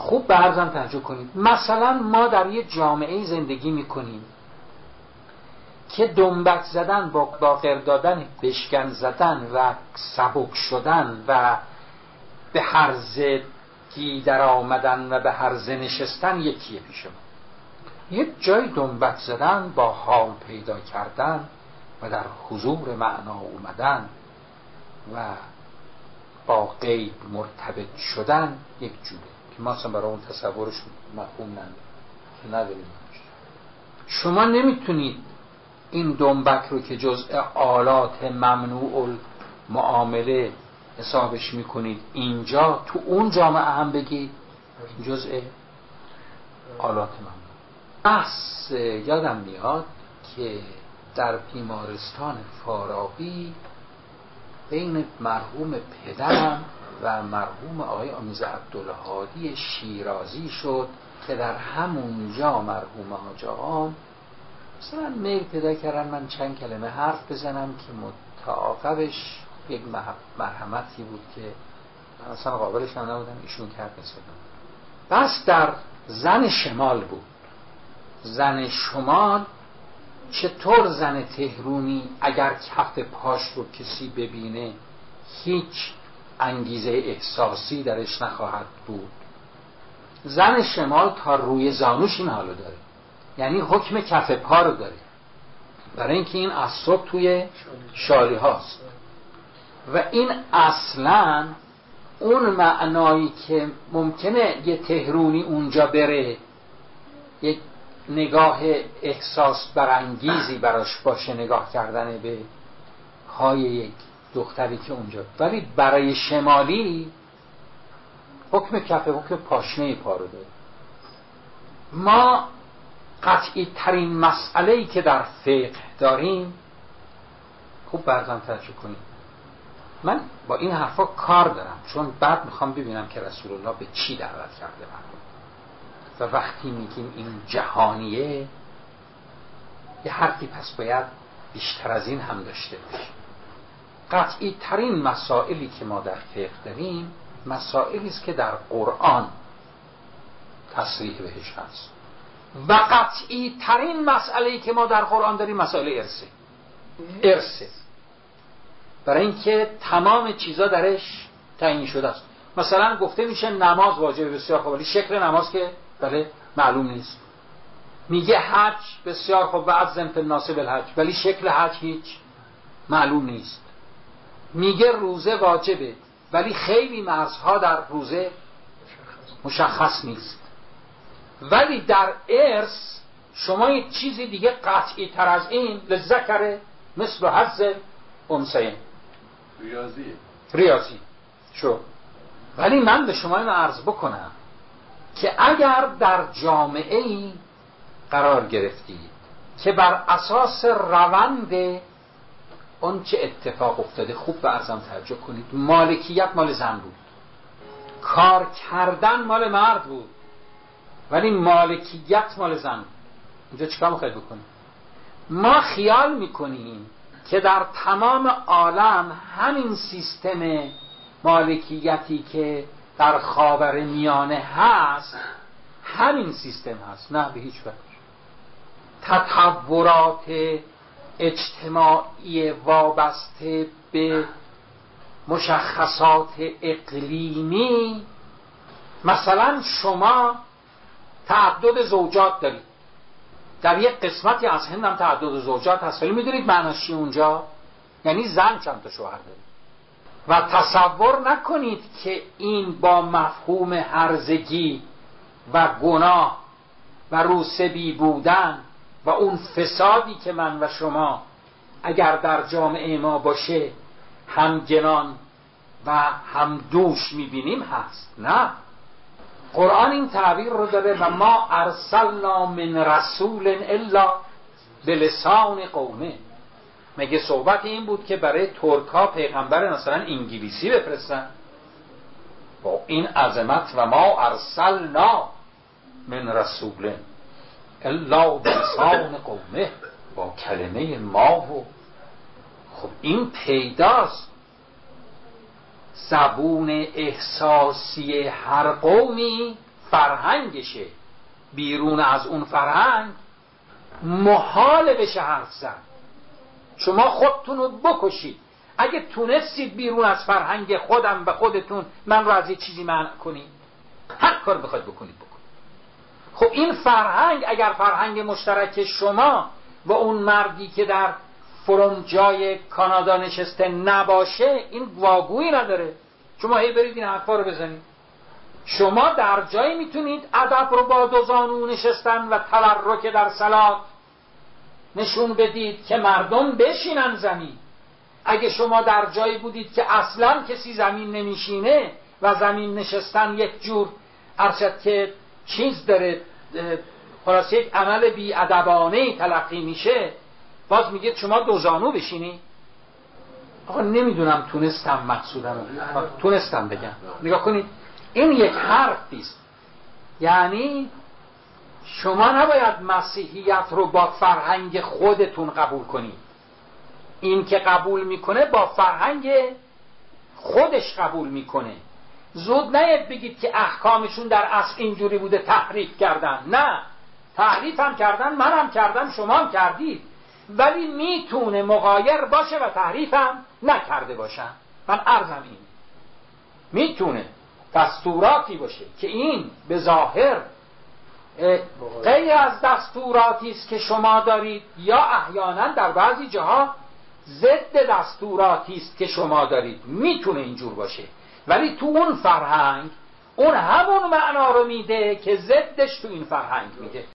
خوب به حرفم توجه کنید. مثلا ما در یه جامعه زندگی میکنیم که دنبک زدن با باقر دادن، بشکن زدن و سبک شدن و به هرزه در آمدن و به هرزه نشستن یکیه پیش ما. یک جای دنبک زدن با حال پیدا کردن و در حضور معنا اومدن و با غیب مرتبط شدن یک جوره که ما اصلا برای اون تصورش مفهوم نداریم. شما نمیتونید این دنبک رو که جزء آلات ممنوع المعامله حسابش میکنید اینجا تو اون جامعه هم بگید جزء آلات ممنوع. بحث یادم میاد که در بیمارستان فارابی بین مرحوم پدرم و مرحوم آقای آمیز عبدالهادی شیرازی شد که در همونجا مرحوم حاج آقا مثلا میل پیدا کردن من چند کلمه حرف بزنم که متعاقبش یک مرحمتی بود که اصلا قابلش هم نبودم ایشون کرد مثلا. بس در زن شمال بود. زن شمال چطور زن تهرونی اگر کف پاش رو کسی ببینه هیچ انگیزه احساسی درش نخواهد بود. زن شمال تا روی زانوش این حالو داره، یعنی حکم کف پا رو داره، برای اینکه این از صبح توی شالی هاست و این اصلا اون معنایی که ممکنه یه تهرونی اونجا بره یک نگاه احساس برانگیزی براش باشه، نگاه کردن به های یک دختری که اونجا، ولی برای شمالی حکم کف، حکم پاشنه پا رو داره. ما قطعی ترین مسئله‌ای که در فقه داریم، خوب برزن توجه کنیم، من با این حرفا کار دارم چون بعد میخوام ببینم که رسول الله به چی دعوت کرده مردم. و وقتی میگیم این جهانیه یه حرفی پس باید بیشتر از این هم داشته باشه. قطعی ترین مسائلی که ما در فقه داریم مسائلی است که در قرآن تصریح بهش هست و قطعی ترین مسئله‌ای که ما در قرآن داریم مسائل ارثه، برای اینکه تمام چیزا درش تعیین شده است. مثلا گفته میشه نماز واجبه، بسیار خوب، ولی شکل نماز که بله معلوم نیست. میگه حج، بسیار خوب، و اذن فی الناس بالحج، ولی شکل حج هیچ معلوم نیست. میگه روزه واجبه، ولی خیلی مرزها در روزه مشخص نیست. ولی در ارث شما یک چیزی دیگه قطعی تر از این، للذکر مثل حظ الانثیین، ریاضی شو. ولی من به شما این عرض بکنم که اگر در جامعه‌ای قرار گرفتید که بر اساس روند اون چه اتفاق افتاده، خوب به عرضم توجه کنید، مالکیت مال زن بود، کار کردن مال مرد بود، ولی مالکیت مال زن بود. اینجا چیکار میخواید بکنید؟ ما خیال میکنیم که در تمام عالم همین سیستم مالکیتی که در خاورمیانه هست همین سیستم هست. نه، به هیچ وجه. تطورات اجتماعی وابسته به مشخصات اقلیمی، مثلا شما تعدد زوجات دارید، در یک قسمتی از هند هم تعدد زوجات هست، ولی میدونید معناش چی اونجا؟ یعنی زن چند تا شوهر داره. و تصور نکنید که این با مفهوم هرزگی و گناه و روسبی بودن و اون فسادی که من و شما اگر در جامعه ما باشه همگنان و هم دوش میبینیم هست. نه، قرآن این تعبیر رو داره و ما ارسلنا من رسول الا بلسان قومه. مگه صحبت این بود که برای ترکا پیغمبر مثلا انگلیسی بفرستن؟ با این عظمت و ما ارسلنا من رسول الا بلسان قومه، با کلمه ما. و خب این پیداست زبون احساسی هر قومی فرهنگشه بیرون از اون فرهنگ محال بشه حرف زد. شما خودتون رو بکشید اگه تونستید بیرون از فرهنگ خودم به خودتون من رو از یه چیزی منع کنید، هر کار بخواید بکنید بکنید. خب این فرهنگ اگر فرهنگ مشترک شما و اون مردی که در فرمجای کانادا نشسته نباشه، این واگویی نداره. شما هی برید این حرفا رو بزنید. شما در جایی میتونید ادب رو با دو زانو نشستن و تورک در صلات نشون بدید که مردم بشینن زمین. اگه شما در جایی بودید که اصلا کسی زمین نمیشینه و زمین نشستن یک جور ارشد که چیز داره، خلاص یک عمل بی ادبانه تلقی میشه، باز میگه شما دو زانو بشینی. آقا نمیدونم تونستم مقصودم تونستم بگم. نگاه کنید این یک حرفیست. یعنی شما نباید مسیحیت رو با فرهنگ خودتون قبول کنید. این که قبول میکنه با فرهنگ خودش قبول میکنه. زود نیاد بگید که احکامشون در اصل اینجوری بوده تحریف کردن. نه، تحریف هم کردن، من هم کردم، شما هم کردید، ولی میتونه مغایر باشه و تحریف هم نکرده باشن. من عرضم این میتونه دستوراتی باشه که این به ظاهر غیر از دستوراتی است که شما دارید، یا احیانا در بعضی جاها ضد دستوراتی است که شما دارید. میتونه اینجور باشه، ولی تو اون فرهنگ اون همون معنا رو میده که ضدش تو این فرهنگ میده.